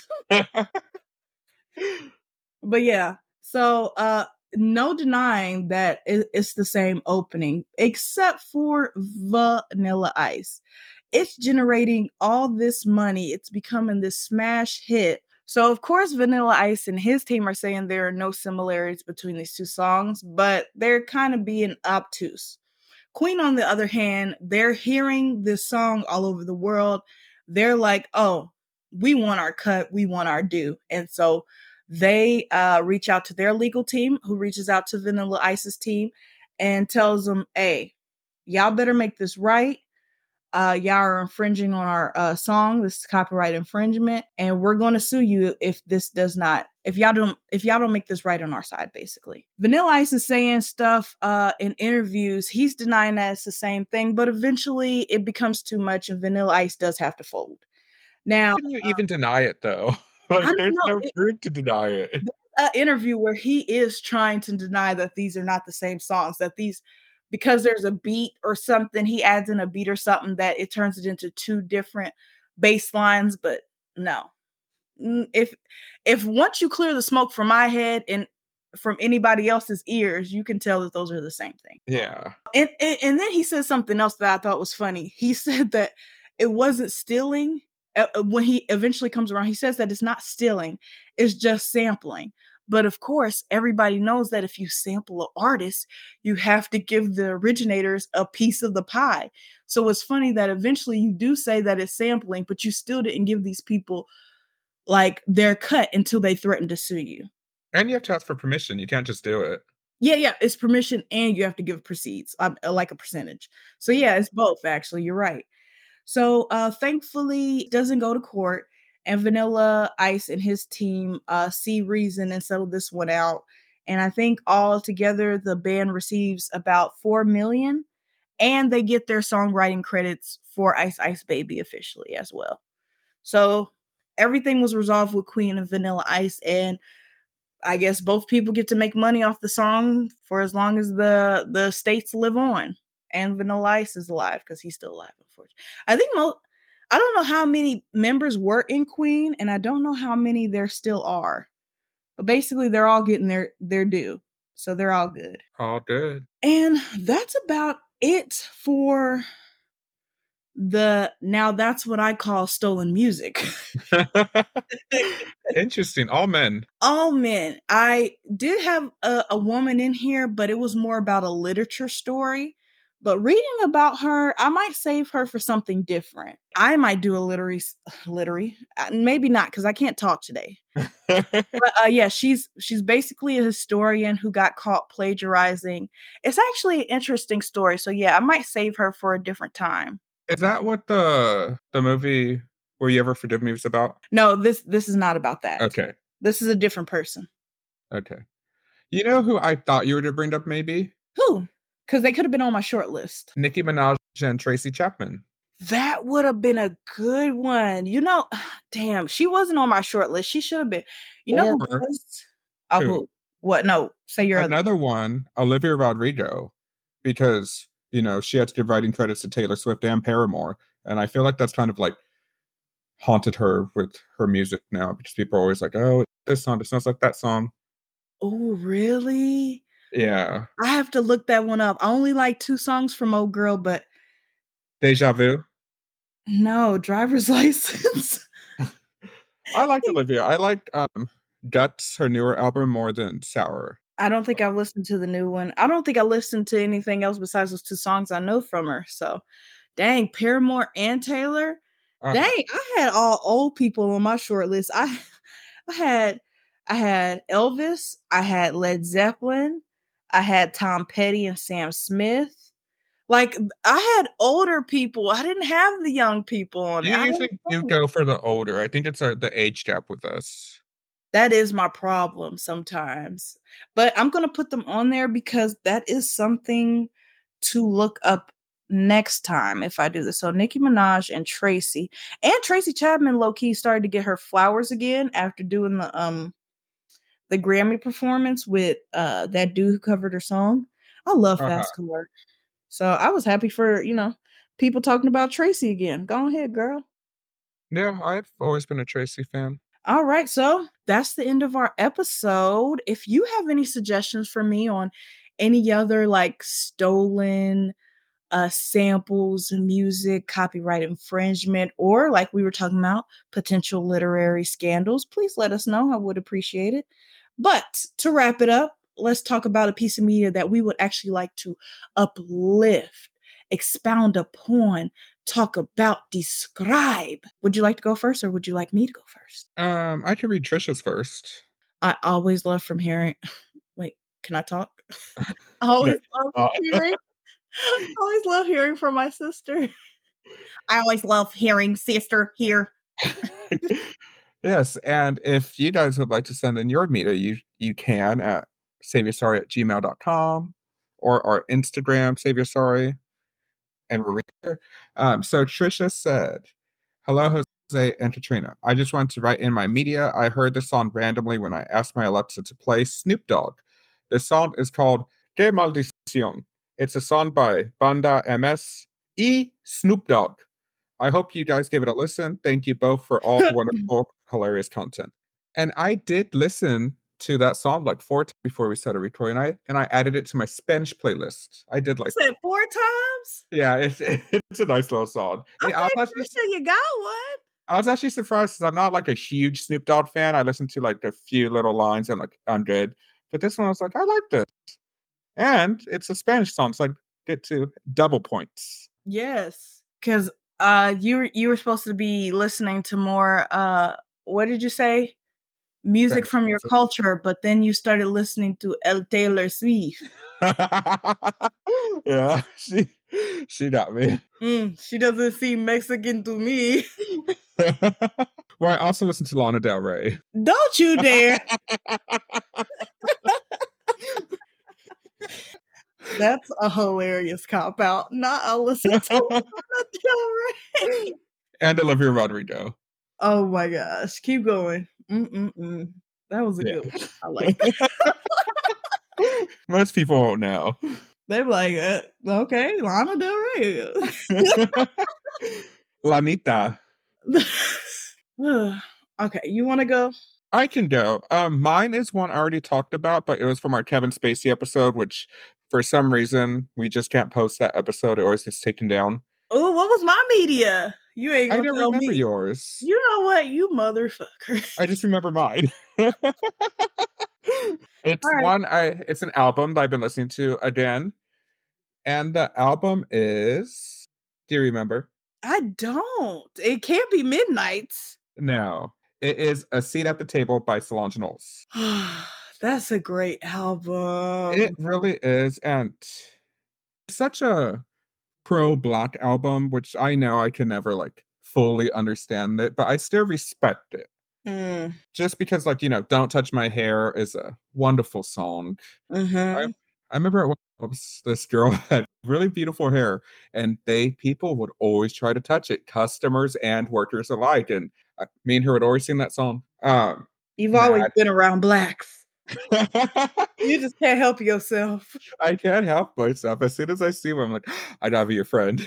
But yeah, so no denying that it's the same opening, except for Vanilla Ice. It's generating all this money. It's becoming this smash hit. So of course, Vanilla Ice and his team are saying there are no similarities between these two songs, but they're kind of being obtuse. Queen, on the other hand, they're hearing this song all over the world. They're like, oh, we want our cut, we want our due. And so they reach out to their legal team, who reaches out to Vanilla Ice's team and tells them, hey, y'all better make this right. Y'all are infringing on our song. This is copyright infringement, and we're going to sue you if y'all don't make this right on our side. Basically, Vanilla Ice is saying stuff in interviews. He's denying that it's the same thing, but eventually it becomes too much, and Vanilla Ice does have to fold. Now, How can you even deny it though? Like, there's no proof to deny it. An interview where he is trying to deny that these are not the same songs, that these, because there's a beat or something, he adds in a beat or something that it turns it into two different bass lines. But no, if once you clear the smoke from my head and from anybody else's ears, you can tell that those are the same thing. Yeah. And then he said something else that I thought was funny. He said that it wasn't stealing. When he eventually comes around, he says that it's not stealing, it's just sampling. But of course, everybody knows that if you sample an artist, you have to give the originators a piece of the pie. So it's funny that eventually you do say that it's sampling, but you still didn't give these people like their cut until they threatened to sue you. And you have to ask for permission. You can't just do it. Yeah, it's permission and you have to give proceeds, like a percentage. So yeah, it's both actually. You're right. So thankfully it doesn't go to court and Vanilla Ice and his team see reason and settle this one out. And I think all together the band receives about 4 million and they get their songwriting credits for Ice Ice Baby officially as well. So everything was resolved with Queen and Vanilla Ice, and I guess both people get to make money off the song for as long as the states live on. And Vanilla Ice is alive because he's still alive, unfortunately. I think I don't know how many members were in Queen, and I don't know how many there still are. But basically, they're all getting their due, so they're all good. All good. And that's about it for now that's what I call stolen music. Interesting. All men. All men. I did have a woman in here, but it was more about a literature story. But reading about her, I might save her for something different. I might do a literary, maybe not because I can't talk today. But yeah, she's basically a historian who got caught plagiarizing. It's actually an interesting story. So yeah, I might save her for a different time. Is that what the movie Were You Ever Forgive Me was about? No, this is not about that. Okay. This is a different person. Okay. You know who I thought you were to bring up maybe? Who? Because they could have been on my short list. Nicki Minaj and Tracy Chapman. That would have been a good one. Damn, she wasn't on my short list. She should have been. You know who was? Who? What? No, say your another one, Olivia Rodrigo, because she had to give writing credits to Taylor Swift and Paramore, and I feel like that's kind of like haunted her with her music now because people are always like, "Oh, this song, it sounds like that song." Oh, really? Yeah. I have to look that one up. I only like 2 songs from Old Girl, but Deja Vu. No, Driver's License. I like Olivia. I like Guts, her newer album, more than Sour. I don't think I've listened to the new one. I don't think I listened to anything else besides those 2 songs I know from her. So, dang, Paramore and Taylor. Dang, I had all old people on my short list. I had Elvis, I had Led Zeppelin, I had Tom Petty and Sam Smith. Like, I had older people. I didn't have the young people on it. You usually do go for the older. I think it's the age gap with us. That is my problem sometimes. But I'm going to put them on there because that is something to look up next time if I do this. So Nicki Minaj and Tracy Chapman low-key started to get her flowers again after doing the Grammy performance with that dude who covered her song. I love Fast Car. So I was happy for, people talking about Tracy again. Go ahead, girl. Yeah, I've always been a Tracy fan. All right, so that's the end of our episode. If you have any suggestions for me on any other like stolen samples, music, copyright infringement, or like we were talking about, potential literary scandals, please let us know. I would appreciate it. But to wrap it up, let's talk about a piece of media that we would actually like to uplift, expound upon, talk about, describe. Would you like to go first or would you like me to go first? I can read Trisha's first. I always love from hearing. Wait, can I talk? I always love hearing. I always love hearing from my sister. I always love hearing sister here. Yes, and if you guys would like to send in your media, you can at saveyoursorry@gmail.com or our Instagram, saveyoursorry. And we're here. So Trisha said, "Hello, Jose and Katrina. I just wanted to write in my media. I heard this song randomly when I asked my Alexa to play Snoop Dogg. The song is called Que Maldición. It's a song by Banda MS y Snoop Dogg. I hope you guys gave it a listen. Thank you both for all the wonderful, hilarious content." And I did listen to that song like 4 times before we started recording, and I added it to my Spanish playlist. I did like 4 times. Yeah, it's a nice little song. Okay, you got one. I was actually surprised because I'm not like a huge Snoop Dogg fan. I listened to like a few little lines and like I'm good, but this one I was like, I like this, and it's a Spanish song, so I get to double points. Yes, because you were supposed to be listening to more. What did you say? music from your culture, but then you started listening to Taylor Swift. Yeah, she got me. She doesn't seem Mexican to me. Well, I also listen to Lana Del Rey. Don't you dare. That's a hilarious cop out. Not I'll listen to Lana Del Rey. And Olivia Rodrigo. Oh my gosh. Keep going. That was a good one. I like that. Most people won't know. They're like, okay, Lana Del Rey. Lanita. Okay, you want to go? I can go. Mine is one I already talked about, but it was from our Kevin Spacey episode, which for some reason we just can't post that episode. It always gets taken down. Oh, what was my media? You ain't gonna I don't remember yours. You know what, you motherfucker. I just remember mine. It's it's an album that I've been listening to again. And the album is, do you remember? I don't. It can't be Midnights. No. It is A Seat at the Table by Solange Knowles. That's a great album. It really is. And it's such a pro-Black album, which I know I can never like fully understand it, but I still respect it. Just because, like, Don't Touch My Hair is a wonderful song. I remember this girl had really beautiful hair, and people would always try to touch it, customers and workers alike. And me and her would always sing that song. You've always been around Blacks. You just can't help yourself. I can't help myself. As soon as I see one, I'm like, I'd have be your friend.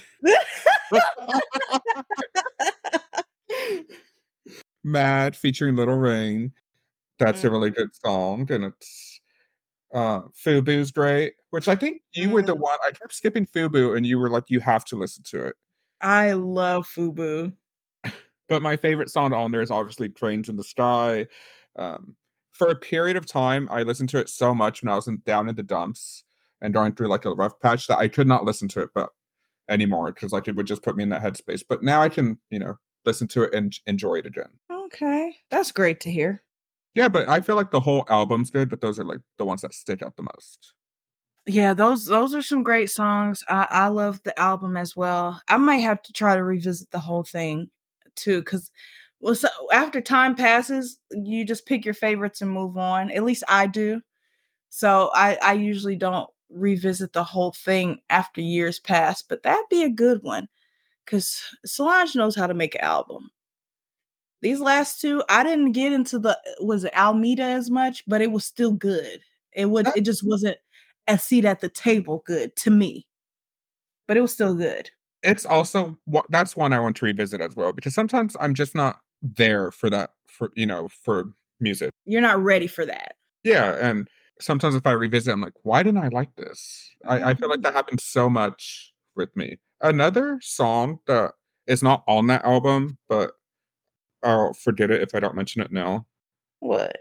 Mad featuring Little Rain. That's a really good song, and it's Fubu's great, which I think you were the one. I kept skipping Fubu, and you were like, you have to listen to it. I love Fubu. But my favorite song on there is obviously Trains in the Sky. For a period of time, I listened to it so much when I was down in the dumps and going through like a rough patch that I could not listen to it anymore, because like it would just put me in that headspace. But now I can, listen to it and enjoy it again. Okay, that's great to hear. Yeah, but I feel like the whole album's good, but those are like the ones that stick out the most. Yeah, those are some great songs. I love the album as well. I might have to try to revisit the whole thing too, because so after time passes, you just pick your favorites and move on. At least I do. So I usually don't revisit the whole thing after years pass, but that'd be a good one, because Solange knows how to make an album. These last two, I didn't get into was it Almeida as much, but it was still good. It just wasn't A Seat at the Table good to me, but it was still good. It's also, that's one I want to revisit as well, because sometimes I'm just not there for that, for music. You're not ready for that. Yeah, and sometimes if I revisit, I'm like, why didn't I like this? I feel like that happens so much with me. Another song that is not on that album, but I'll forget it if I don't mention it now. What?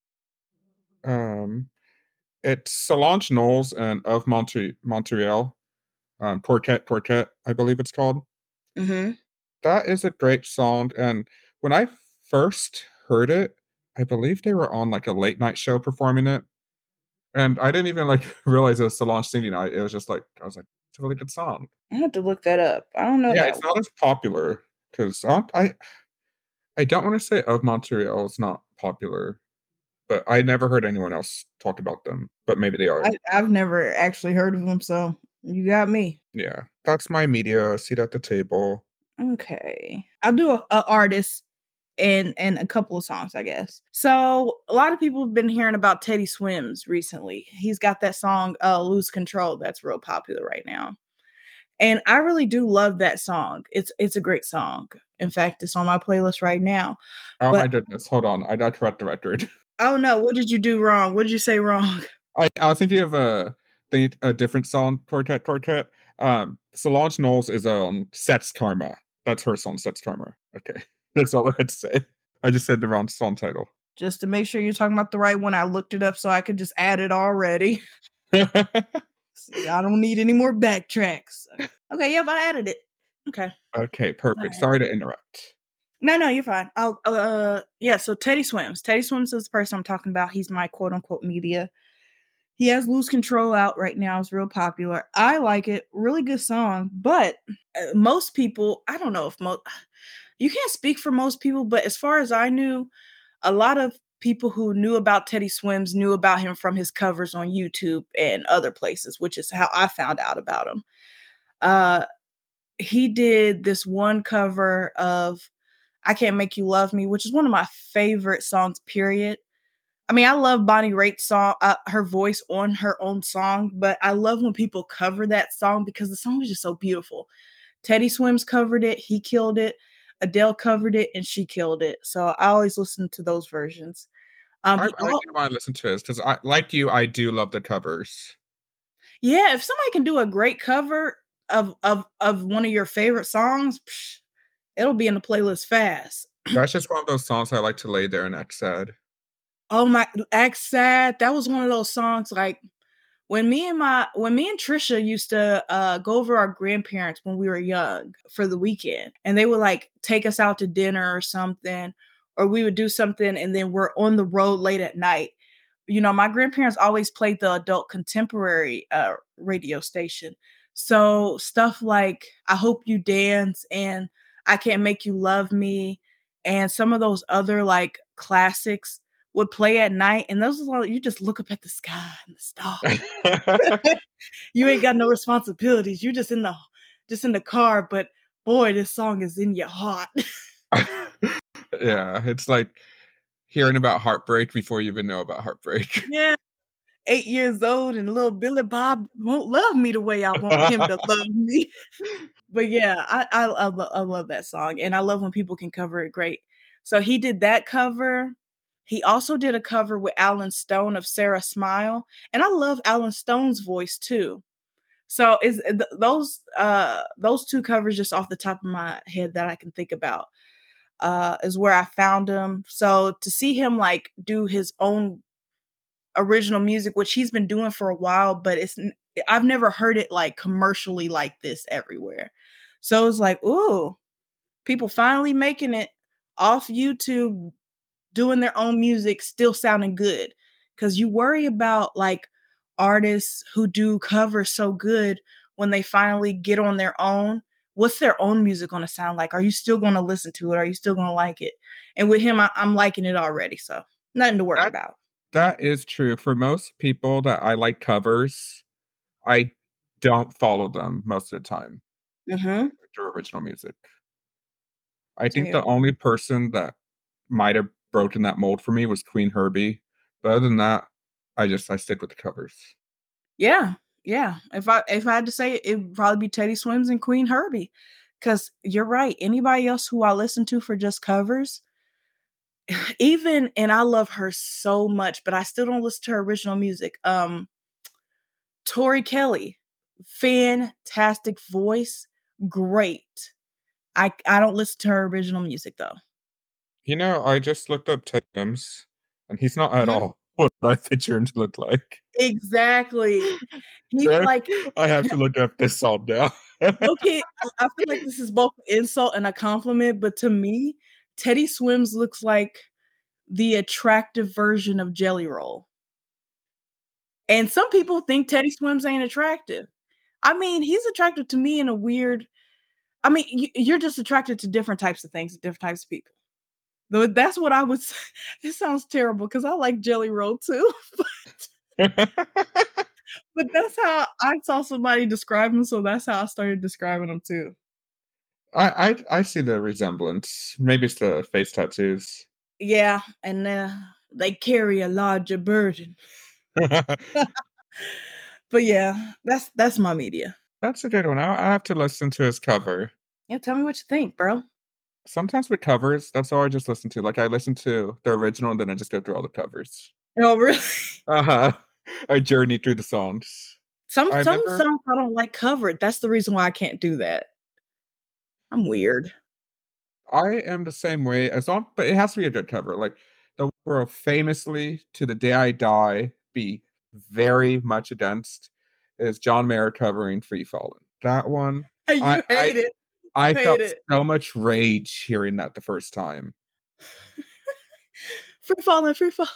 It's Solange Knowles and Of Montreal. Portet, I believe it's called. That is a great song. And when I first heard it, I believe they were on like a late night show performing it. And I didn't even like realize it was Solange singing it. It was just like, I was like, it's a really good song. I have to look that up. I don't know. Yeah, it's not as popular, because I don't want to say Of Montreal is not popular, but I never heard anyone else talk about them. But maybe they are. I've never actually heard of them, so you got me. Yeah, that's my media. Seat at the Table. Okay, I'll do a artist and a couple of songs, I guess. So a lot of people have been hearing about Teddy Swims recently. He's got that song Lose Control that's real popular right now. And I really do love that song. It's a great song. In fact, it's on my playlist right now. Oh my goodness, hold on. I got to correct the record. Oh no, what did you do wrong? What did you say wrong? I was thinking of a different song, Quartet. Solange Knowles is Sets Karma. That's her song, Sets Karma. Okay. That's all I had to say. I just said the wrong song title. Just to make sure you're talking about the right one, I looked it up so I could just add it already. See, I don't need any more backtracks. Okay, yep, I added it. Okay. Okay, perfect. Sorry to interrupt. No, you're fine. Yeah, so Teddy Swims. Teddy Swims is the person I'm talking about. He's my quote unquote media. He has Lose Control out right now. It's real popular. I like it. Really good song. But most people, I don't know if you can't speak for most people, but as far as I knew, a lot of people who knew about Teddy Swims knew about him from his covers on YouTube and other places, which is how I found out about him. He did this one cover of I Can't Make You Love Me, which is one of my favorite songs, period. I mean, I love Bonnie Raitt's song, her voice on her own song, but I love when people cover that song because the song is just so beautiful. Teddy Swims covered it, he killed it. Adele covered it, and she killed it. So I always listen to those versions. I He do want to listen to this because like you, I do love the covers. Yeah, if somebody can do a great cover of one of your favorite songs, it'll be in the playlist fast. That's just one of those songs I like to lay there and act sad. Oh my, act sad. That was one of those songs like when me and Trisha used to go over our grandparents when we were young for the weekend, and they would like take us out to dinner or something, or we would do something, and then we're on the road late at night. You know, my grandparents always played the adult contemporary radio station. So stuff like I Hope You Dance and I Can't Make You Love Me and some of those other like classics would play at night. And those are all you just look up at the sky and the stars. You ain't got no responsibilities. You just in the car, but boy, this song is in your heart. Yeah, it's like hearing about heartbreak before you even know about heartbreak. Yeah. 8 years old and little Billy Bob won't love me the way I want him to love me. But yeah, I love that song, and I love when people can cover it great. So he did that cover. He also did a cover with Alan Stone of Sarah Smile, and I love Alan Stone's voice too. So is those two covers just off the top of my head that I can think about is where I found him. So to see him like do his own original music, which he's been doing for a while, but I've never heard it like commercially like this everywhere. So it's like, ooh, people finally making it off YouTube, doing their own music, still sounding good. Because you worry about like artists who do covers so good when they finally get on their own. What's their own music going to sound like? Are you still going to listen to it? Are you still going to like it? And with him, I'm liking it already. So nothing to worry about. That is true. For most people that I like covers, I don't follow them most of the time. Mm-hmm. Their original music. I think the only person that might have broken that mold for me was Queen Herbie. But other than that, I stick with the covers. Yeah, yeah. If I had to say it would probably be Teddy Swims and Queen Herbie. Because you're right. Anybody else who I listen to for just covers, even and I love her so much, but I still don't listen to her original music. Tori Kelly, fantastic voice, great. I don't listen to her original music though. You know, I just looked up Ted Sims, and he's not at Mhm. all what I picture him to look like. Exactly. He's So, like I have to look up this song now. okay, I feel like this is both an insult and a compliment, but to me, Teddy Swims looks like the attractive version of Jelly Roll. And some people think Teddy Swims ain't attractive. I mean, he's attractive to me in a weird I mean, you're just attracted to different types of things, different types of people. Though that's what I would say. It sounds terrible because I like Jelly Roll too, but that's how I saw somebody describe him, so that's how I started describing him too. I see the resemblance. Maybe it's the face tattoos. Yeah, and they carry a larger burden. But yeah, that's my media. That's a good one. I have to listen to his cover. Yeah, tell me what you think, bro. Sometimes with covers, that's all I just listen to. Like I listen to the original and then I just go through all the covers. Oh, really? Uh-huh. I journey through the songs. Some songs I don't like covered. That's the reason why I can't do that. I'm weird. I am the same way as long, but it has to be a good cover. Like the world famously to the day I die be very much against is John Mayer covering Free Fallin'. That one You hate it. I Hate felt it. so much rage hearing that the first time. Free falling, free falling.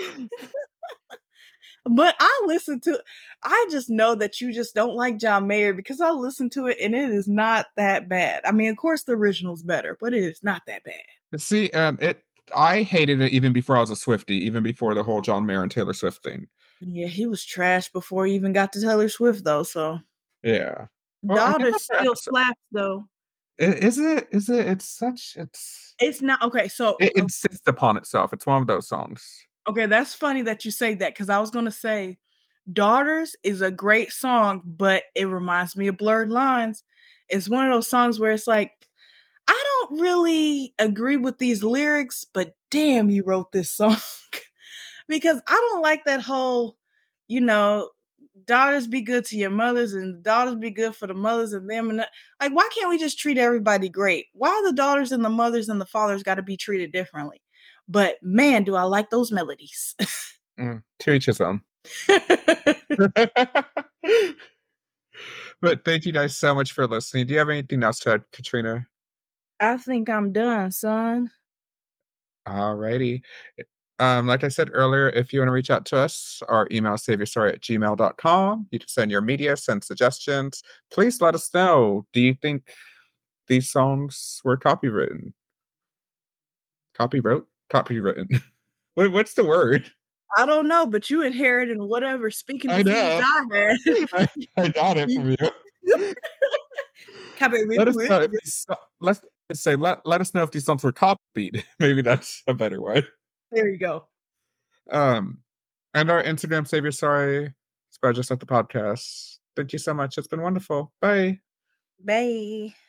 But I just know that you just don't like John Mayer because I listened to it and it is not that bad. I mean, of course the original's better, but it is not that bad. See, I hated it even before I was a Swiftie, even before the whole John Mayer and Taylor Swift thing. Yeah, he was trash before he even got to Taylor Swift though, so Yeah. Well, I Daughter have another still episode. slaps though. Is it? Is it? It's not okay, so It insists upon itself. It's one of those songs. okay, that's funny that you say that because I was gonna say Daughters is a great song, but it reminds me of Blurred Lines. It's one of those songs where it's like, I don't really agree with these lyrics, but damn, you wrote this song. Because I don't like that whole, you know, daughters be good to your mothers and daughters be good for the mothers and them. And like, why can't we just treat everybody great? Why the daughters and the mothers and the fathers got to be treated differently? But man, do I like those melodies. To each his own. But thank you guys so much for listening. Do you have anything else to add, Katrina? I think I'm done, son. Alrighty. Like I said earlier, if you want to reach out to us, our email is saveyourstory@gmail.com. You can send your media, send suggestions. Please let us know. Do you think these songs were copywritten? Copywrote? Copywritten. What's the word? I don't know, but you inherited whatever speaking I disease know. I had. I got it from you. Let us know if let's say let us know if these songs were copied. Maybe that's a better word. There you go. And our Instagram, Save Your Story, spread just at the podcast. Thank you so much. It's been wonderful. Bye. Bye.